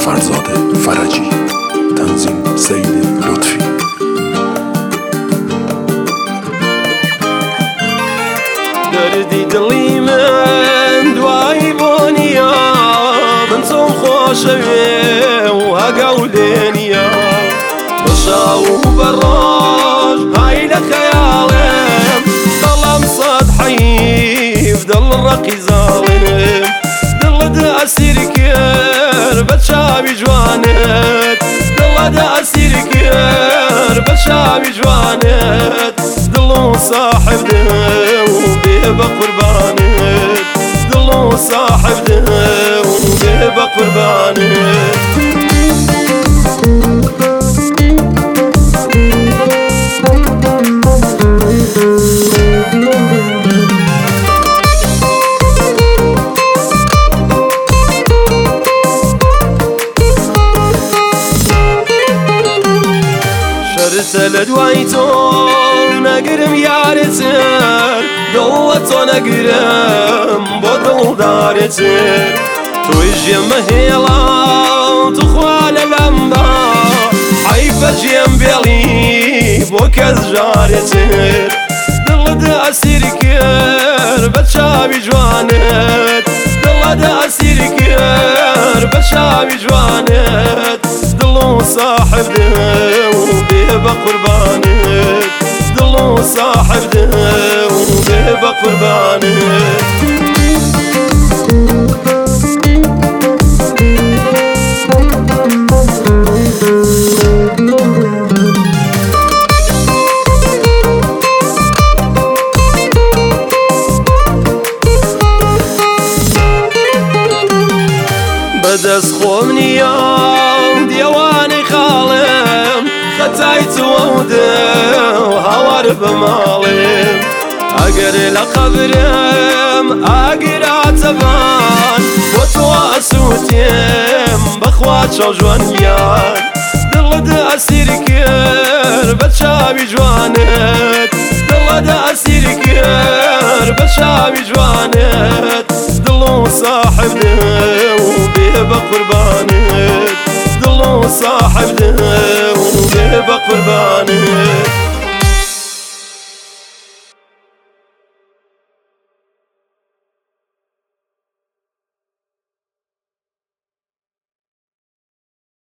فرزاد فرجی، تنظیم سید لطفی. دردی دڵی من دوایی بۆنیە، من چۆن خۆشەوێ و هەگەولێنیە، بە شاو و بە ڕۆژ های لە خەیاڵێم، دڵم سەد حەیف دڵ ڕەقی زاڵێم، دڵت ئەسیر کرد بە چاوی جوانت، دڵت ئەسیر کرد بە چاوی جوانت، دڵ و ساحب دڵ بێ بە قوربانت، دڵ و ساحب دڵ بێ بە قوربانت. شەرتە لە دوای تۆ نەگرم یارتر، دڵە تۆ نەگرم بۆ دڵدارتر، تۆی ژێمە هێڵا توخوا لە لەمدا، حەیفە ژێم بێڵی بۆ کەس ژارتر، دڵت ئەسیر کرد بە چاوی جوانت، دڵت ئەسیر کرد بە چاوی جوانت، دڵ و ساحب دڵ بێ بە قوربانت، دڵ و ساحب دڵ بێ بە قوربانت. بەدەست خۆم نییە دیێوانی خاڵم، خەتای تووە و دڵ هاوار بە ماڵم، ئەگەر لە قەبرم ئاگراتەبان، بۆ تۆ ئەسووتێم بەخوا چاو جوانیان، دڵت ئەسیر کرد بە چاوی جوانت، دڵت ئەسیر کرد بە چاوی جوانت، دڵ و ساحب دڵ بێ بە قوربانت، دڵ و ساحب دڵ بێ بە قوربانت.